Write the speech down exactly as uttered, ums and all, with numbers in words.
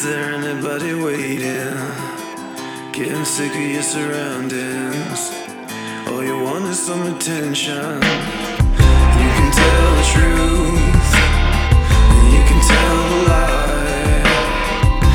Is there anybody waiting? Getting sick of your surroundings. All you want is some attention. You can tell the truth, and you can tell the lie.